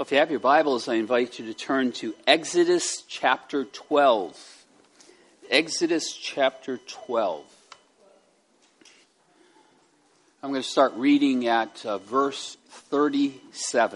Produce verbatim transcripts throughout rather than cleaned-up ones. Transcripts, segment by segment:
If you have your Bibles, I invite you to turn to Exodus chapter twelve. Exodus chapter twelve. I'm going to start reading at uh, verse thirty-seven.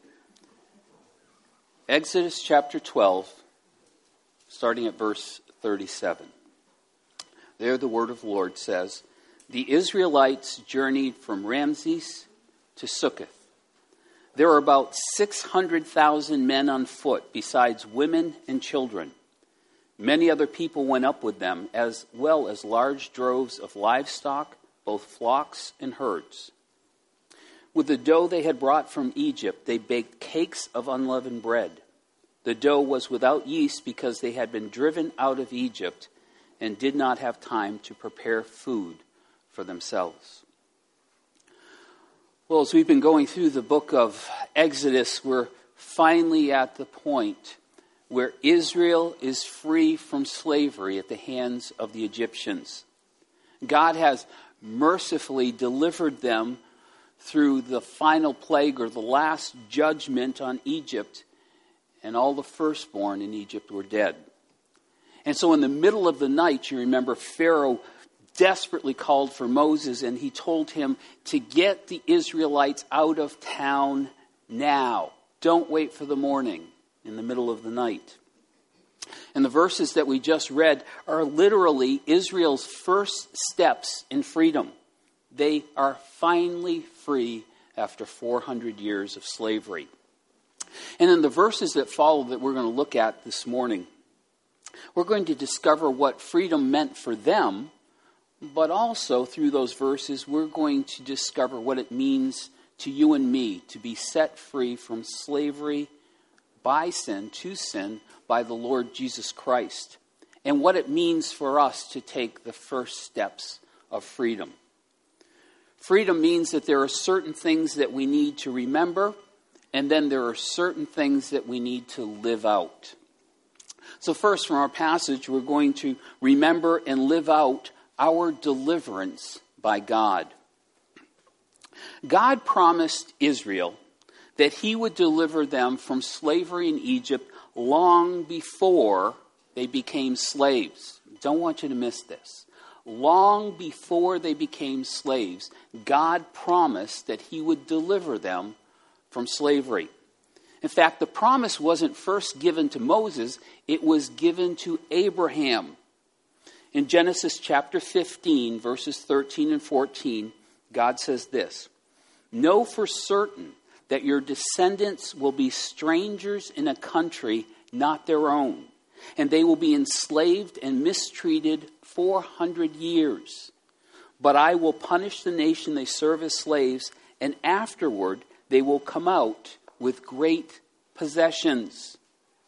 Exodus chapter twelve, starting at verse thirty-seven. There the word of the Lord says, "The Israelites journeyed from Ramses to Succoth. There were about six hundred thousand men on foot, besides women and children. Many other people went up with them, as well as large droves of livestock, both flocks and herds. With the dough they had brought from Egypt, they baked cakes of unleavened bread. The dough was without yeast because they had been driven out of Egypt and did not have time to prepare food for themselves." Well, as we've been going through the book of Exodus, we're finally at the point where Israel is free from slavery at the hands of the Egyptians. God has mercifully delivered them through the final plague, or the last judgment on Egypt, and all the firstborn in Egypt were dead. And so in the middle of the night, you remember, Pharaoh desperately called for Moses, and he told him to get the Israelites out of town now. Don't wait for the morning, in the middle of the night. And the verses that we just read are literally Israel's first steps in freedom. They are finally free after four hundred years of slavery. And in the verses that follow that we're going to look at this morning, we're going to discover what freedom meant for them. But also, through those verses, we're going to discover what it means to you and me to be set free from slavery by sin, to sin, by the Lord Jesus Christ. And what it means for us to take the first steps of freedom. Freedom means that there are certain things that we need to remember, and then there are certain things that we need to live out. So first, from our passage, we're going to remember and live out our deliverance by God. God promised Israel that he would deliver them from slavery in Egypt long before they became slaves. Don't want you to miss this. Long before they became slaves, God promised that he would deliver them from slavery. In fact, the promise wasn't first given to Moses, it was given to Abraham. In Genesis chapter fifteen, verses thirteen and fourteen, God says this, "Know for certain that your descendants will be strangers in a country not their own, and they will be enslaved and mistreated four hundred years. But I will punish the nation they serve as slaves, and afterward they will come out with great possessions."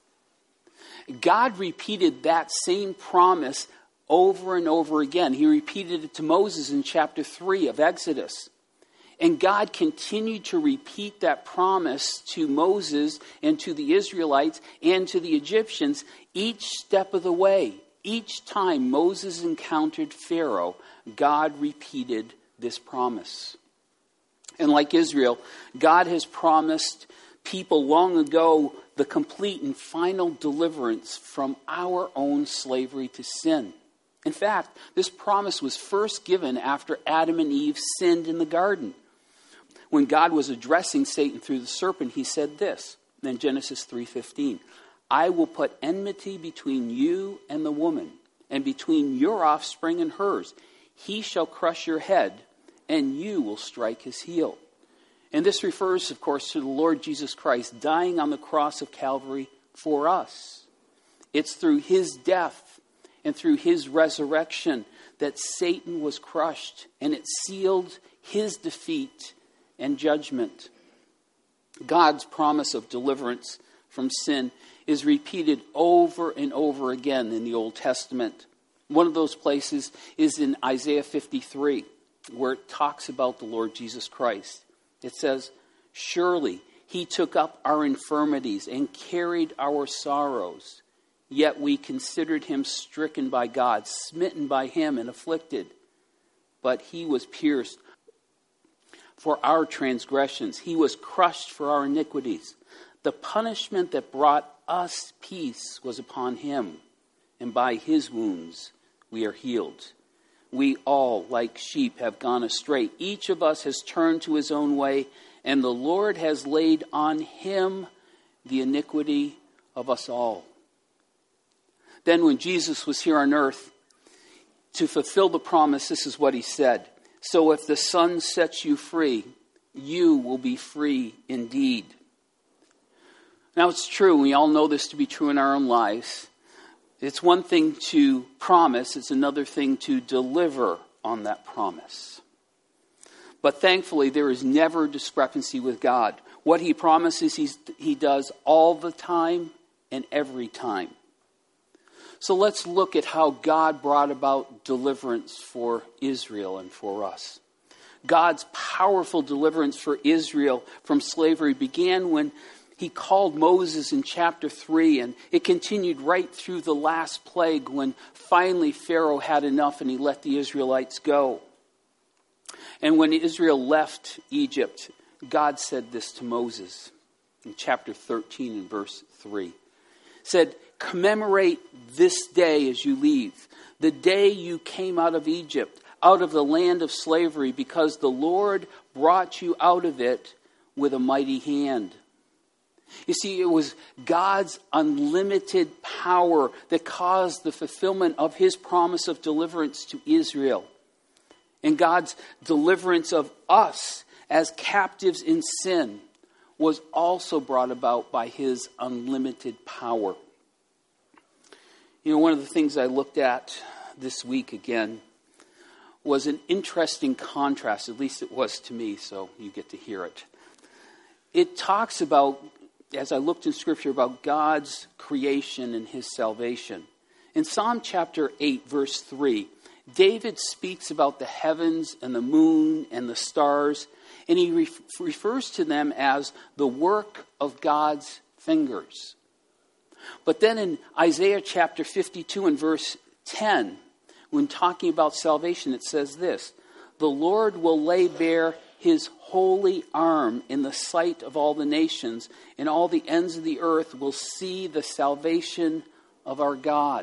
God repeated that same promise over and over again. He repeated it to Moses in chapter three of Exodus. And God continued to repeat that promise to Moses and to the Israelites and to the Egyptians each step of the way. Each time Moses encountered Pharaoh, God repeated this promise. And like Israel, God has promised people long ago the complete and final deliverance from our own slavery to sin. In fact, this promise was first given after Adam and Eve sinned in the garden. When God was addressing Satan through the serpent, he said this in Genesis three fifteen, "I will put enmity between you and the woman, and between your offspring and hers. He shall crush your head, and you will strike his heel." And this refers, of course, to the Lord Jesus Christ dying on the cross of Calvary for us. It's through his death and through his resurrection that Satan was crushed, and it sealed his defeat and judgment. God's promise of deliverance from sin is repeated over and over again in the Old Testament. One of those places is in Isaiah fifty-three, where it talks about the Lord Jesus Christ. It says, "Surely he took up our infirmities and carried our sorrows. Yet we considered him stricken by God, smitten by him and afflicted. But he was pierced for our transgressions. He was crushed for our iniquities. The punishment that brought us peace was upon him, and by his wounds we are healed. We all, like sheep, have gone astray. Each of us has turned to his own way, and the Lord has laid on him the iniquity of us all. Then when Jesus was here on earth, to fulfill the promise, this is what he said. So if the Son sets you free, you will be free indeed. Now it's true, we all know this to be true in our own lives. It's one thing to promise, it's another thing to deliver on that promise. But thankfully, there is never a discrepancy with God. What he promises, he's, he does all the time and every time. So let's look at how God brought about deliverance for Israel and for us. God's powerful deliverance for Israel from slavery began when he called Moses in chapter three, and it continued right through the last plague when finally Pharaoh had enough and he let the Israelites go. And when Israel left Egypt, God said this to Moses in chapter thirteen and verse three. Said, commemorate this day as you leave, the day you came out of Egypt, out of the land of slavery, because the Lord brought you out of it with a mighty hand. You see, it was God's unlimited power that caused the fulfillment of his promise of deliverance to Israel. And God's deliverance of us as captives in sin was also brought about by his unlimited power. You know, one of the things I looked at this week again was an interesting contrast, at least it was to me, so you get to hear it. It talks about, as I looked in Scripture, about God's creation and his salvation. In Psalm chapter eight, verse three, David speaks about the heavens and the moon and the stars, and he ref- refers to them as the work of God's fingers. But then in Isaiah chapter fifty-two and verse ten, when talking about salvation, it says this: the Lord will lay bare his holy arm in the sight of all the nations, and all the ends of the earth will see the salvation of our God.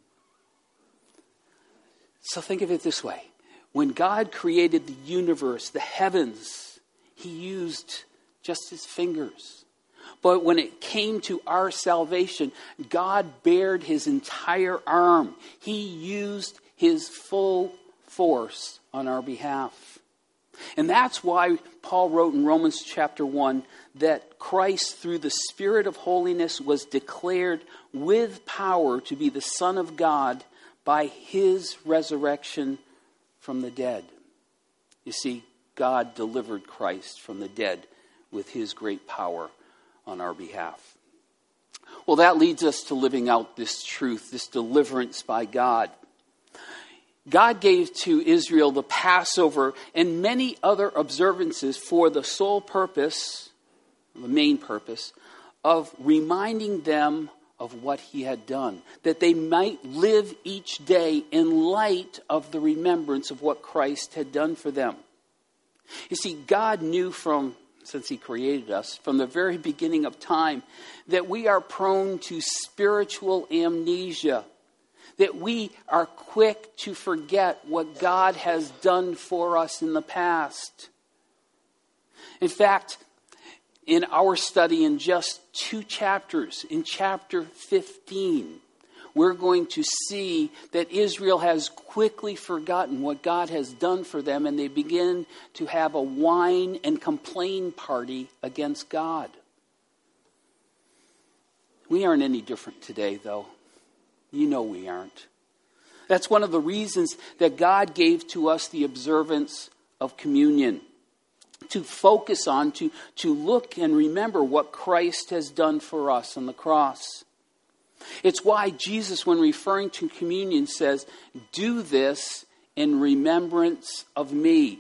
So think of it this way. When God created the universe, the heavens, he used just his fingers. But when it came to our salvation, God bared his entire arm. He used his full force on our behalf. And that's why Paul wrote in Romans chapter one that Christ, through the Spirit of holiness, was declared with power to be the Son of God by his resurrection from the dead. You see, God delivered Christ from the dead with his great power on our behalf. Well, that leads us to living out this truth, this deliverance by God. God gave to Israel the Passover and many other observances for the sole purpose, the main purpose, of reminding them of what he had done, that they might live each day in light of the remembrance of what Christ had done for them. You see, God knew from, since he created us, from the very beginning of time, that we are prone to spiritual amnesia, that we are quick to forget what God has done for us in the past. In fact, in our study in just two chapters, in chapter fifteen, we're going to see that Israel has quickly forgotten what God has done for them, and they begin to have a whine and complain party against God. We aren't any different today, though. You know we aren't. That's one of the reasons that God gave to us the observance of communion. To focus on, to, to look and remember what Christ has done for us on the cross. It's why Jesus, when referring to communion, says, do this in remembrance of me.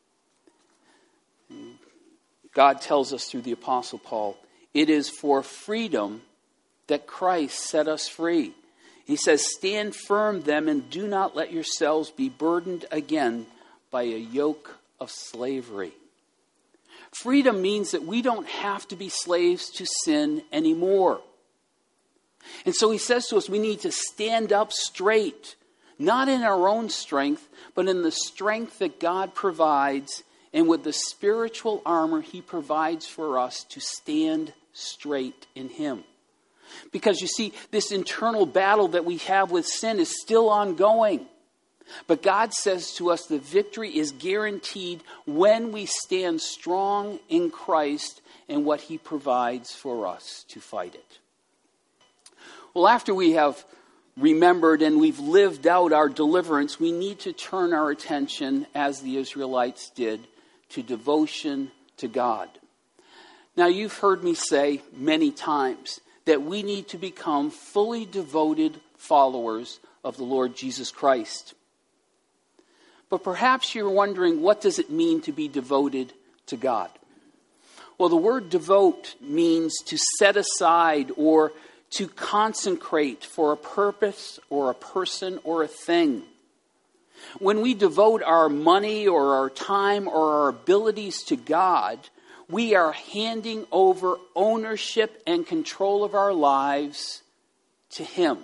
God tells us through the Apostle Paul, it is for freedom that Christ set us free. He says, stand firm then and do not let yourselves be burdened again by a yoke of slavery. Freedom means that we don't have to be slaves to sin anymore. And so he says to us, we need to stand up straight, not in our own strength, but in the strength that God provides and with the spiritual armor he provides for us to stand straight in him. Because you see, this internal battle that we have with sin is still ongoing. But God says to us the victory is guaranteed when we stand strong in Christ and what he provides for us to fight it. Well, after we have remembered and we've lived out our deliverance, we need to turn our attention, as the Israelites did, to devotion to God. Now, you've heard me say many times that we need to become fully devoted followers of the Lord Jesus Christ. But perhaps you're wondering, what does it mean to be devoted to God? Well, the word devote means to set aside or to consecrate for a purpose or a person or a thing. When we devote our money or our time or our abilities to God, we are handing over ownership and control of our lives to him.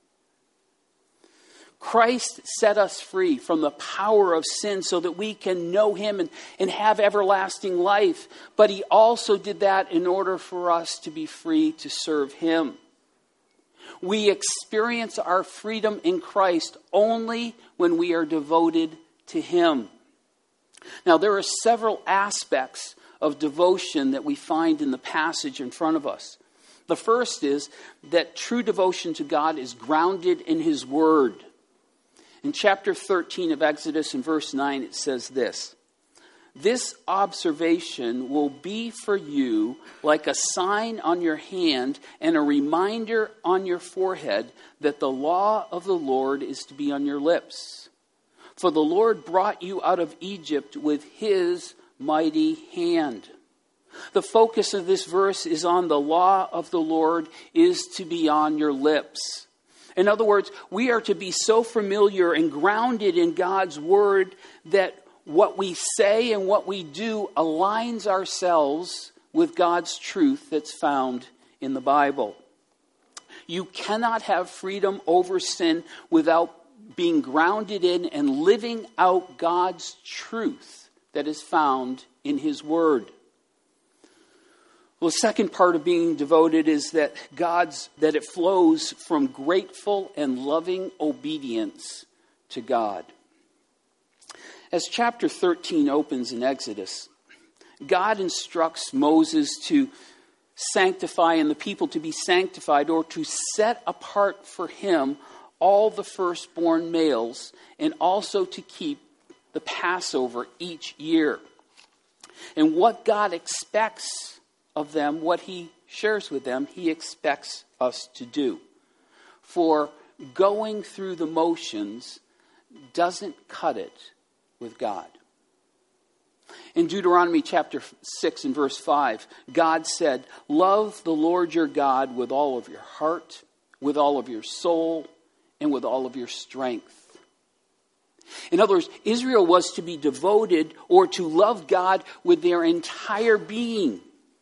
Christ set us free from the power of sin so that we can know him and, and have everlasting life. But he also did that in order for us to be free to serve him. We experience our freedom in Christ only when we are devoted to him. Now, there are several aspects of devotion that we find in the passage in front of us. The first is that true devotion to God is grounded in his word. In chapter thirteen of Exodus, in verse nine, it says this: "This observation will be for you like a sign on your hand and a reminder on your forehead that the law of the Lord is to be on your lips. For the Lord brought you out of Egypt with his mighty hand." The focus of this verse is on the law of the Lord is to be on your lips. In other words, we are to be so familiar and grounded in God's word that what we say and what we do aligns ourselves with God's truth that's found in the Bible. You cannot have freedom over sin without being grounded in and living out God's truth that is found in his word. Well, the second part of being devoted is that God's that it flows from grateful and loving obedience to God. As chapter thirteen opens in Exodus, God instructs Moses to sanctify and the people to be sanctified or to set apart for him all the firstborn males and also to keep the Passover each year. And what God expects of them, what he shares with them, he expects us to do. For going through the motions doesn't cut it with God. In Deuteronomy chapter six and verse five, God said, "Love the Lord your God with all of your heart, with all of your soul, and with all of your strength." In other words, Israel was to be devoted or to love God with their entire being.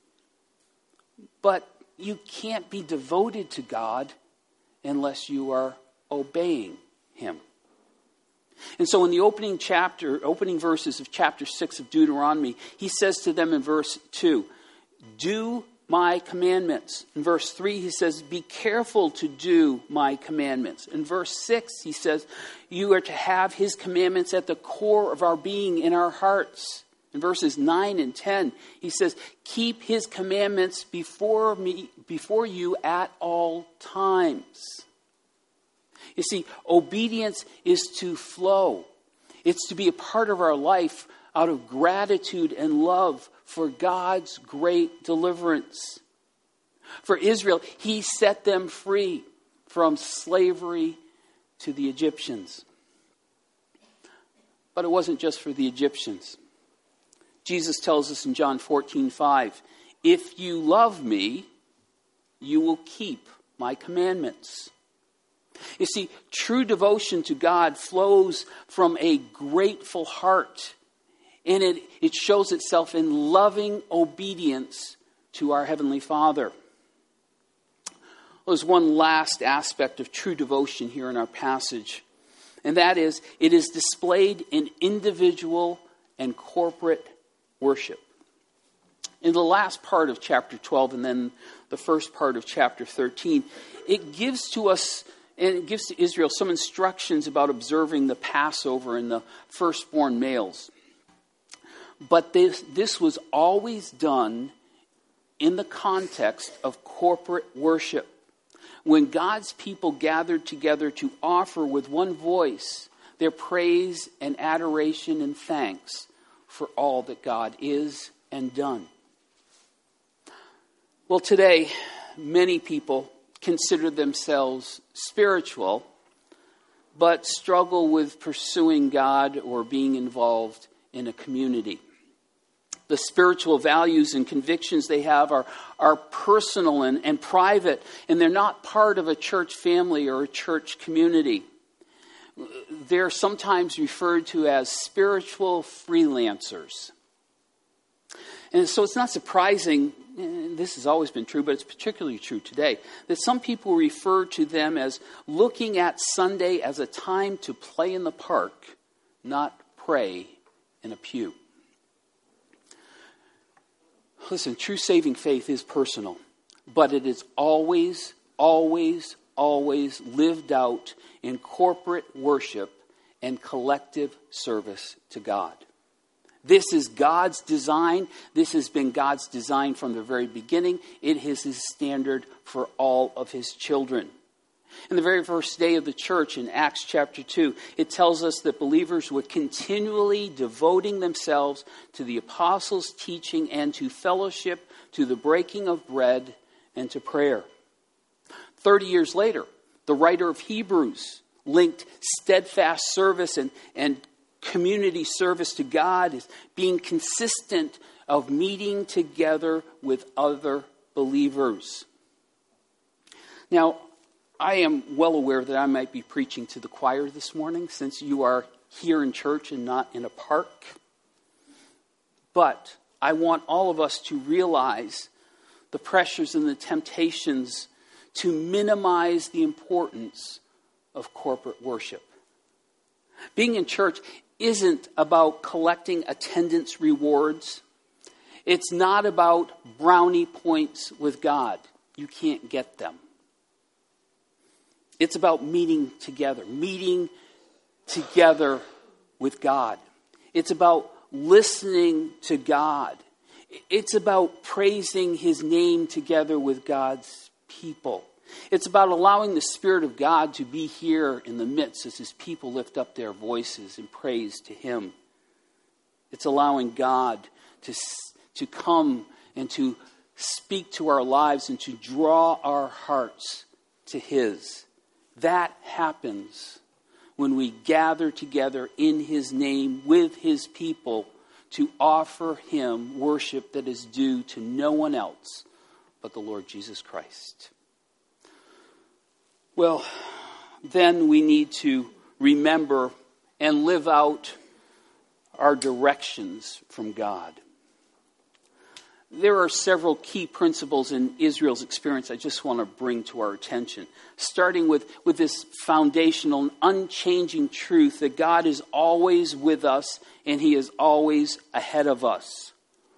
But you can't be devoted to God unless you are obeying him. And so in the opening chapter, opening verses of chapter six of Deuteronomy, he says to them in verse two, "Do my commandments." In verse three, he says, "Be careful to do my commandments." In verse six, he says, "You are to have his commandments at the core of our being in our hearts." In verses nine and ten, he says, "Keep his commandments before me, before you at all times." You see, obedience is to flow. It's to be a part of our life out of gratitude and love for God's great deliverance. For Israel, he set them free from slavery to the Egyptians. But it wasn't just for the Egyptians. Jesus tells us in John fourteen five, "If you love me, you will keep my commandments." You see, true devotion to God flows from a grateful heart. And it, it shows itself in loving obedience to our Heavenly Father. There's one last aspect of true devotion here in our passage, and that is, it is displayed in individual and corporate worship. In the last part of chapter twelve and then the first part of chapter thirteen, it gives to us, and it gives to Israel some instructions about observing the Passover and the firstborn males. But this, this was always done in the context of corporate worship. When God's people gathered together to offer with one voice their praise and adoration and thanks for all that God is and done. Well, today, many people consider themselves spiritual, but struggle with pursuing God or being involved in a community. The spiritual values and convictions they have are, are personal and, and private, and they're not part of a church family or a church community. They're sometimes referred to as spiritual freelancers. And so it's not surprising, and this has always been true, but it's particularly true today, that some people refer to them as looking at Sunday as a time to play in the park, not pray in a pew. Listen, true saving faith is personal, but it is always, always, always lived out in corporate worship and collective service to God. This is God's design. This has been God's design from the very beginning. It is His standard for all of His children. In the very first day of the church in Acts chapter two, it tells us that believers were continually devoting themselves to the apostles' teaching and to fellowship, to the breaking of bread, and to prayer. Thirty years later, the writer of Hebrews linked steadfast service and, and community service to God as being consistent of meeting together with other believers. Now, I am well aware that I might be preaching to the choir this morning since you are here in church and not in a park. But I want all of us to realize the pressures and the temptations to minimize the importance of corporate worship. Being in church isn't about collecting attendance rewards. It's not about brownie points with God. You can't get them. It's about meeting together, meeting together with God. It's about listening to God. It's about praising His name together with God's people. It's about allowing the Spirit of God to be here in the midst as His people lift up their voices in praise to Him. It's allowing God to, to come and to speak to our lives and to draw our hearts to His. That happens when we gather together in His name with His people to offer Him worship that is due to no one else but the Lord Jesus Christ. Well, then we need to remember and live out our directions from God. There are several key principles in Israel's experience I just want to bring to our attention. Starting with, with this foundational, unchanging truth that God is always with us and He is always ahead of us.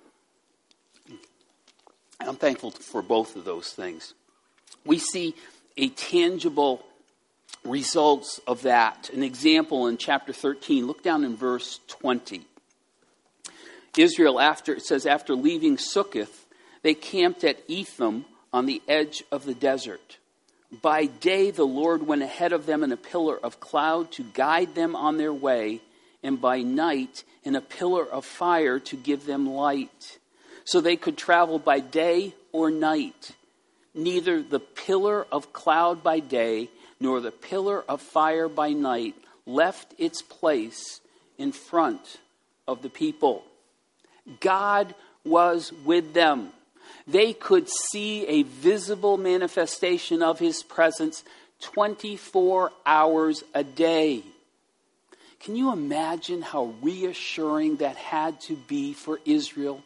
And I'm thankful for both of those things. We see a tangible results of that. An example in chapter thirteen. Look down in verse twenty. Israel, after it says, after leaving Succoth, they camped at Etham on the edge of the desert. By day, the Lord went ahead of them in a pillar of cloud to guide them on their way, and by night in a pillar of fire to give them light, so they could travel by day or night. Neither the pillar of cloud by day nor the pillar of fire by night left its place in front of the people. God was with them. They could see a visible manifestation of His presence twenty-four hours a day. Can you imagine how reassuring that had to be for Israel?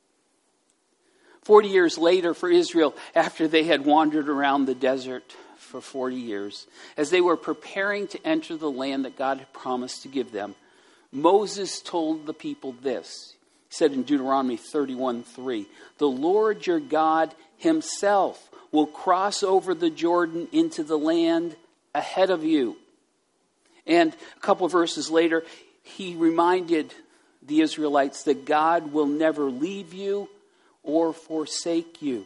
Forty years later for Israel, after they had wandered around the desert for forty years, as they were preparing to enter the land that God had promised to give them, Moses told the people this. He said in Deuteronomy thirty-one three, "The Lord your God himself will cross over the Jordan into the land ahead of you." And a couple of verses later, he reminded the Israelites that God will never leave you or forsake you.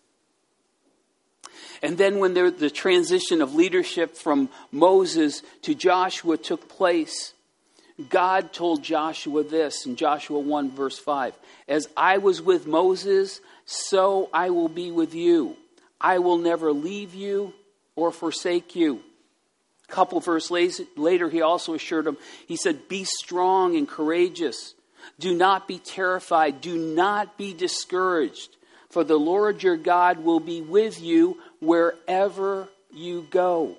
And then when there, the transition of leadership from Moses to Joshua took place, God told Joshua this in Joshua one verse five, "As I was with Moses, so I will be with you. I will never leave you or forsake you." A couple of verses later, he also assured him, he said, "Be strong and courageous. Do not be terrified. Do not be discouraged. For the Lord your God will be with you wherever you go."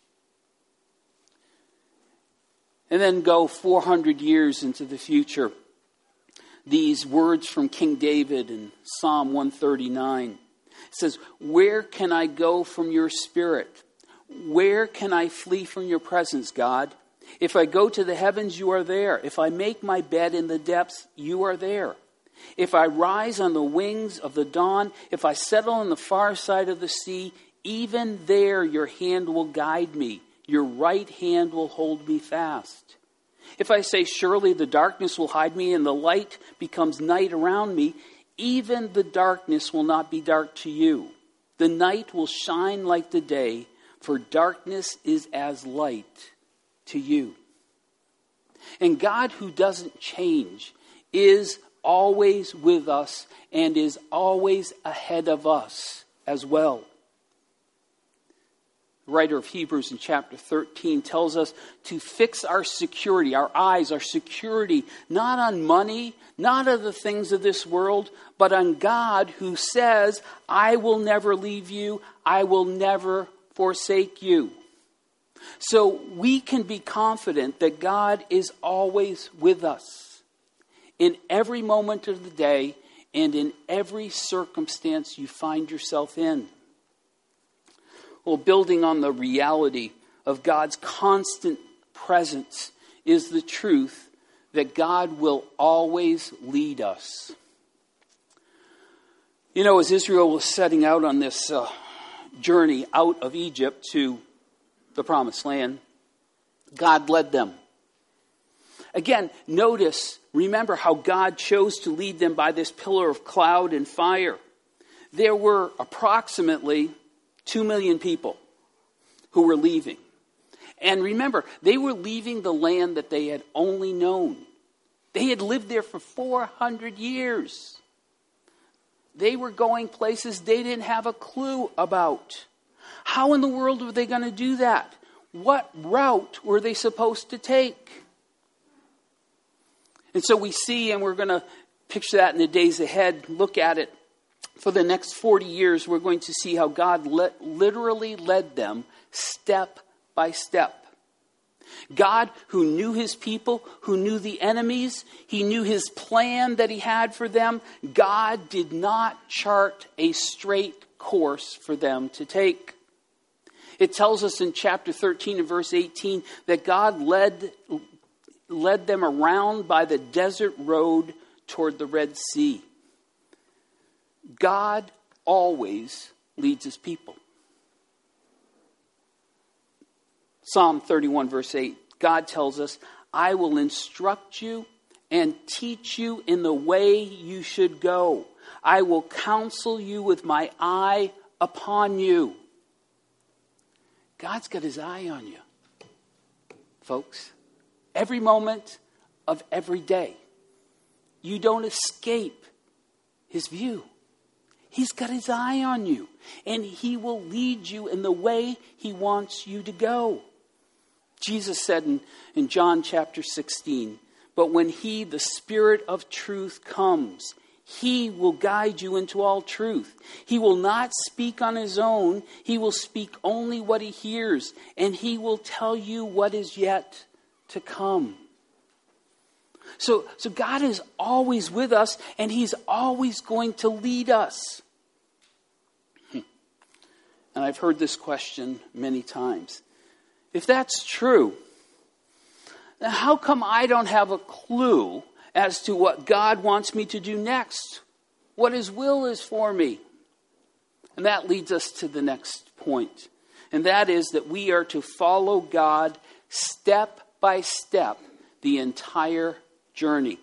And then go four hundred years into the future. These words from King David in Psalm one thirty-nine. It says, "Where can I go from your spirit? Where can I flee from your presence, God? If I go to the heavens, you are there. If I make my bed in the depths, you are there. If I rise on the wings of the dawn, if I settle on the far side of the sea, even there your hand will guide me. Your right hand will hold me fast. If I say, surely the darkness will hide me and the light becomes night around me, even the darkness will not be dark to you. The night will shine like the day, for darkness is as light to you." And God, who doesn't change, is always with us and is always ahead of us as well. The writer of Hebrews in chapter thirteen tells us to fix our security, our eyes, our security, not on money, not on the things of this world, but on God, who says, "I will never leave you, I will never forsake you." So we can be confident that God is always with us in every moment of the day and in every circumstance you find yourself in. Well, building on the reality of God's constant presence is the truth that God will always lead us. You know, as Israel was setting out on this uh, journey out of Egypt to the promised land, God led them. Again, notice, remember how God chose to lead them by this pillar of cloud and fire. There were approximately two million people who were leaving. And remember, they were leaving the land that they had only known. They had lived there for four hundred years. They were going places they didn't have a clue about. How in the world were they going to do that? What route were they supposed to take? And so we see, and we're going to picture that in the days ahead, look at it. For the next forty years, we're going to see how God le- literally led them step by step. God, who knew his people, who knew the enemies, he knew his plan that he had for them. God did not chart a straight course for them to take. It tells us in chapter thirteen and verse eighteen that God led, led them around by the desert road toward the Red Sea. God always leads his people. Psalm thirty-one verse eight, God tells us, "I will instruct you and teach you in the way you should go. I will counsel you with my eye upon you." God's got his eye on you, folks. Every moment of every day. You don't escape his view. He's got his eye on you, and he will lead you in the way he wants you to go. Jesus said in, in John chapter sixteen, "But when he, the Spirit of truth, comes, he will guide you into all truth. He will not speak on his own. He will speak only what he hears, and he will tell you what is yet to come. So, so God is always with us, and he's always going to lead us. And I've heard this question many times. If that's true, then how come I don't have a clue as to what God wants me to do next? What his will is for me? And that leads us to the next point. And that is that we are to follow God step by step the entire journey.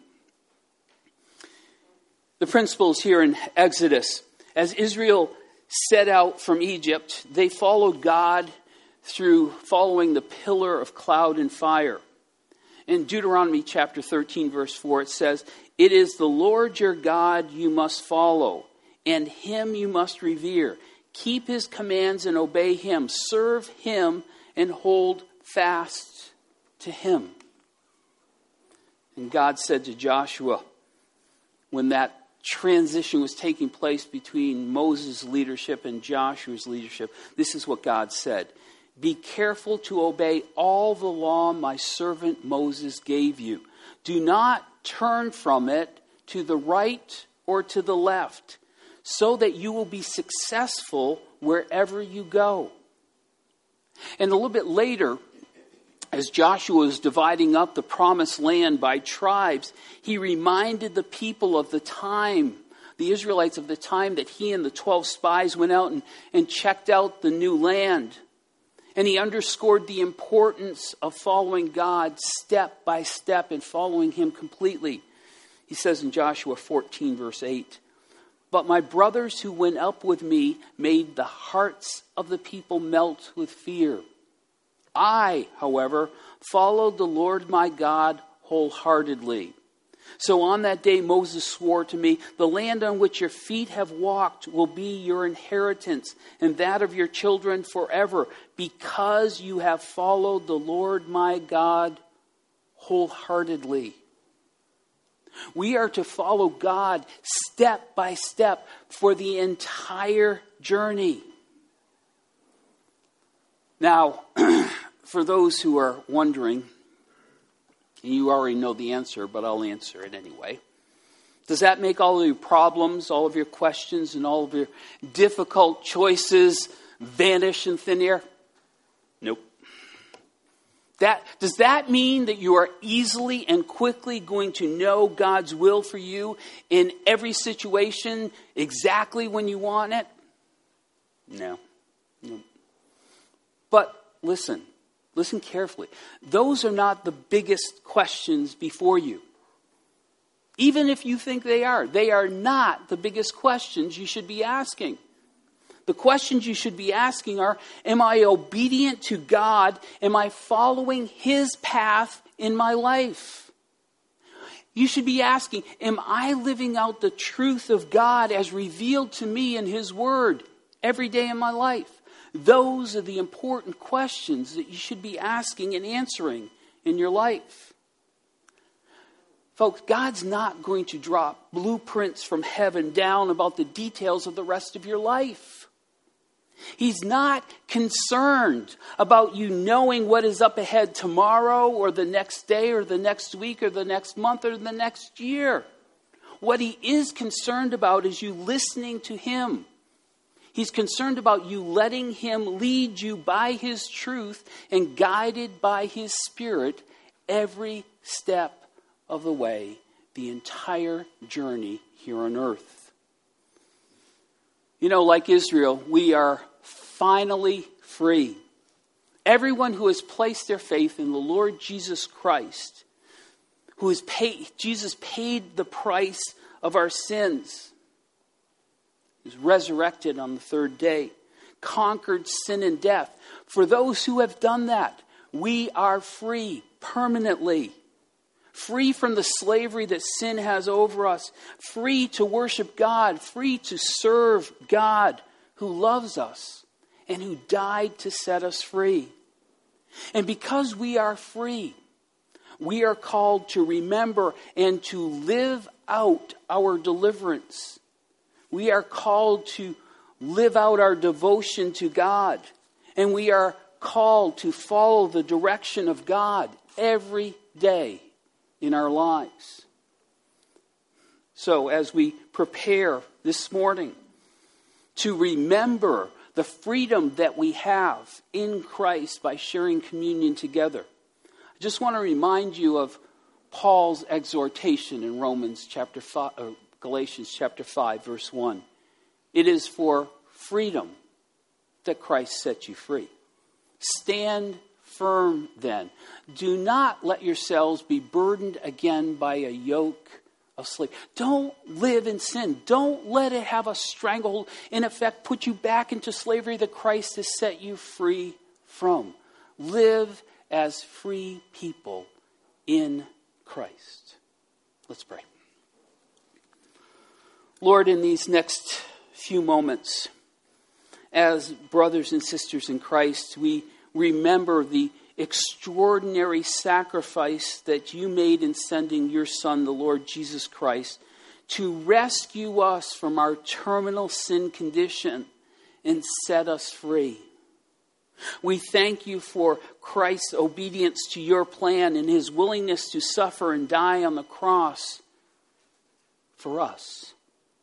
The principles here in Exodus, as Israel set out from Egypt, they followed God through following the pillar of cloud and fire. In Deuteronomy chapter thirteen, verse four, it says, "It is the Lord your God you must follow, and him you must revere. Keep his commands and obey him. Serve him and hold fast to him." And God said to Joshua, when that transition was taking place between Moses' leadership and Joshua's leadership, this is what God said. "Be careful to obey all the law my servant Moses gave you. Do not turn from it to the right or to the left, so that you will be successful wherever you go." And a little bit later, as Joshua was dividing up the promised land by tribes, he reminded the people of the time, the Israelites of the time that he and the twelve spies went out and, and checked out the new land. And he underscored the importance of following God step by step and following him completely. He says in Joshua fourteen, verse eight, "But my brothers who went up with me made the hearts of the people melt with fear. I, however, followed the Lord my God wholeheartedly. So on that day Moses swore to me, 'The land on which your feet have walked will be your inheritance, and that of your children forever, because you have followed the Lord my God wholeheartedly.'" We are to follow God step by step for the entire journey. Now, for those who are wondering, and you already know the answer, but I'll answer it anyway. Does that make all of your problems, all of your questions, and all of your difficult choices vanish in thin air? Nope. That, does that mean that you are easily and quickly going to know God's will for you in every situation exactly when you want it? No. No. But listen, listen carefully. Those are not the biggest questions before you. Even if you think they are, they are not the biggest questions you should be asking. The questions you should be asking are, am I obedient to God? Am I following his path in my life? You should be asking, am I living out the truth of God as revealed to me in his word every day in my life? Those are the important questions that you should be asking and answering in your life. Folks, God's not going to drop blueprints from heaven down about the details of the rest of your life. He's not concerned about you knowing what is up ahead tomorrow or the next day or the next week or the next month or the next year. What he is concerned about is you listening to him. He's concerned about you letting him lead you by his truth and guided by his Spirit every step of the way, the entire journey here on earth. You know, like Israel, we are finally free. Everyone who has placed their faith in the Lord Jesus Christ, who has paid, Jesus paid the price of our sins, is resurrected on the third day, conquered sin and death. For those who have done that, we are free permanently. Free from the slavery that sin has over us. Free to worship God. Free to serve God who loves us and who died to set us free. And because we are free, we are called to remember and to live out our deliverance. We are called to live out our devotion to God. And we are called to follow the direction of God every day in our lives. So as we prepare this morning to remember the freedom that we have in Christ by sharing communion together, I just want to remind you of Paul's exhortation in Romans chapter five, or Galatians chapter five, verse one. It is for freedom that Christ set you free. Stand firm then. Do not let yourselves be burdened again by a yoke of slavery. Don't live in sin. Don't let it have a stranglehold. In effect, put you back into slavery that Christ has set you free from. Live as free people in Christ. Let's pray. Lord, in these next few moments, as brothers and sisters in Christ, we remember the extraordinary sacrifice that you made in sending your Son, the Lord Jesus Christ, to rescue us from our terminal sin condition and set us free. We thank you for Christ's obedience to your plan and his willingness to suffer and die on the cross for us.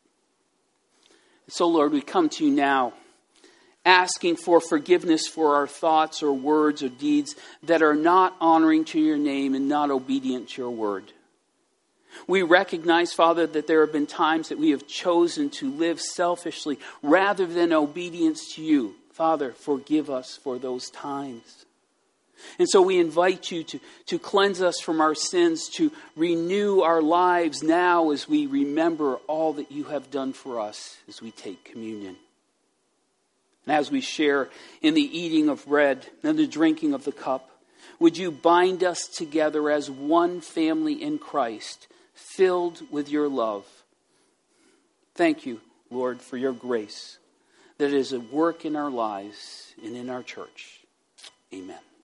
So, Lord, we come to you now, asking for forgiveness for our thoughts or words or deeds that are not honoring to your name and not obedient to your word. We recognize, Father, that there have been times that we have chosen to live selfishly rather than obedience to you. Father, forgive us for those times. And so we invite you to, to cleanse us from our sins, to renew our lives now as we remember all that you have done for us as we take communion. And as we share in the eating of bread and the drinking of the cup, would you bind us together as one family in Christ, filled with your love. Thank you, Lord, for your grace that is at work in our lives and in our church. Amen.